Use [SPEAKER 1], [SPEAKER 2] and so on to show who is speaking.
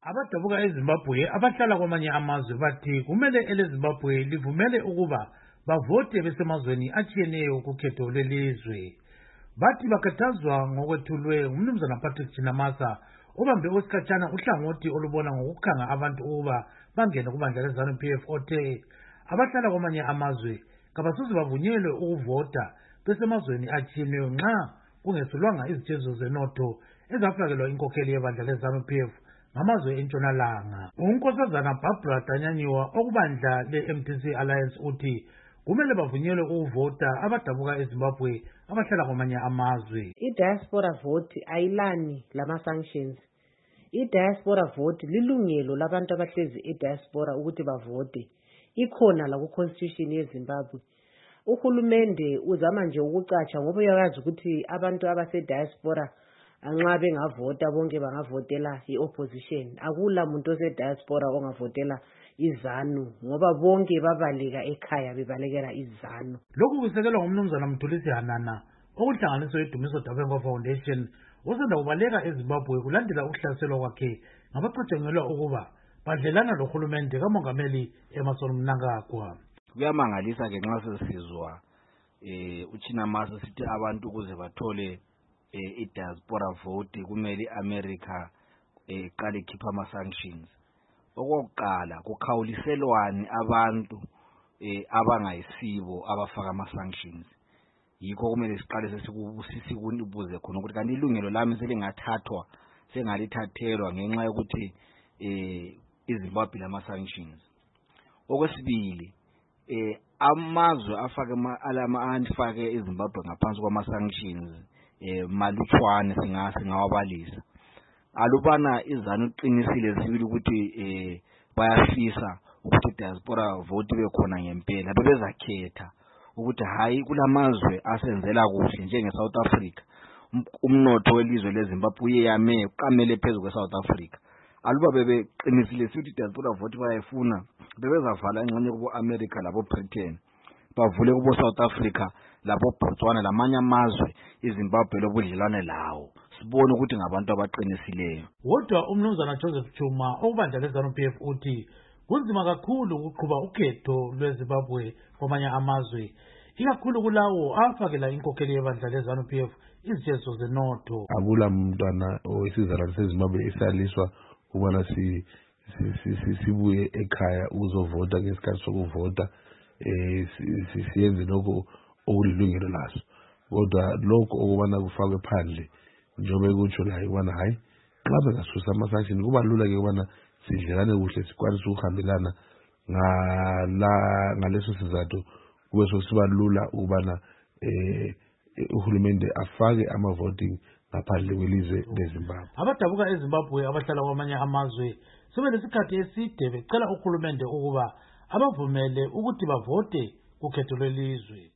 [SPEAKER 1] Abadabuka eZimbabwe abahlala kwamanye amazwe bathi kumele eleZimbabwe livumele ukuba bavote besemazweni atshiyeneyo kukhetho lwelizwe. Bathi bakhathazwa ngokwethulwe ngumnumzana Patrick Chinamasa obambe osikhatshana uhlangothi olubona ngokukhanga abantu ukuba bangene kubandla leZANU-PF othe abahlala kwamanye amazwe kabasoze bavunyelwe ukuvota besemazweni atshiyeneyo nxa kungesulwanga izitshezo zenotho ezafakelwa inkokheli yebandla leZANU-PF ngamazwe entshonalanga. Unkosazana Barbara Danyanyiwa okubandla le-MTC Alliance uthi kumele bavunyelwe ukuvota abadabuka eZimbabwe abahlala kwamanye amazwe.
[SPEAKER 2] I-diaspora vote ayilani lama-sanctions. I-diaspora vote lilungelo labantu abahlezi e-diaspora ukuthi bavote. Ikhona la ku-constitution yeZimbabwe. Uhulumende uzama nje ukucatsha ngoba uyawazi ukuthi abantu abase-diaspora nxa bengavota bonke bangavotela i-opposition. Akula muntu ose-diaspora ongavotela iZANU ngoba bonke babaleka ekhaya bebalekela iZANU.
[SPEAKER 1] Lokhu kusekelwa ngumnumzana Mthulisi Hanana okuhlanganiswa iDumiso Dabengo Foundation osanda kubaleka eZimbabwe kulandela ukuhlaselwa kwakhe ngabacatshangelwa ukuba badlelana lohulumende kamongameli Emmerson Mnangagwa.
[SPEAKER 3] Kuyamangalisa ke nxa sesizwa uChinamasa sithi abantu ukuze bathole i-diaspora vote kumele i-America iqale ikhipha ama-sanctions. Okokuqala kukhawuliselwane abantu abangayisibo abafaka ama-sanctions. Yikho kumele siqale sesikubuze khona ukuthi kanti ilungelo lami selingathathwa sengalithathelwa ngenxa yokuthi iZimbabwe lama-sanctions. Okwesibili amazwe afake iZimbabwe ngaphansi kwama-sanctions malutshwane singawabalisa. Alubana iZANU iqinisile sibili ukuthi bayafisa ukuthi diaspora vote bekhona ngempela bebezakhetha ukuthi hayi kulamazwe asenzela kuhle njenge-South Africa. Umnotho welizwe leZimbabwe uyeyame uqamele phezu kwe-South Africa. Aluba bebeqinisile sithi diaspora vote bayayifuna bebezavala engxenye kubo-America labo-Britain bavule kubo-South Africa labo-Botswana lamanye amazwe iZimbabwe lobudlelwane lawo sibone ukuthi ngabantu abaqinisileyo.
[SPEAKER 1] Wodwa umnumzana Joseph Chuma okubandla leZANU-PF uthi kunzima kakhulu ukuqhuba ukhetho lweZimbabwe kwamanye amazwe ikakhulu kulawo afakela inkokheli yebandla leZANU-PF izitshezo zenotho.
[SPEAKER 4] Akula mntwana owesizalwane seZimbabwe esaliswa ukubana sibuye ekhaya ukuzovota ngesikhathi sokuvota siyenze lokho okulilungelo laso. Kodwa lokho okubana kufakwe phandle njengoba kutsho la ukubana hayi xa bengasusa ama-sanction kuba lula ke ukubana sidlelane kuhle sikwanise ukuhambelana ngaleso sizathu kube sokusiba lula ukubana uhulumende afake ama-voting ngaphandle kwelizwe leZimbabwe.
[SPEAKER 1] Abadabuka eZimbabwe abahlala kwamanye amazwe sebenesikhathi eside becela uhulumende ukuba abavumele ukuthi bavote kukhetho lwelizwe.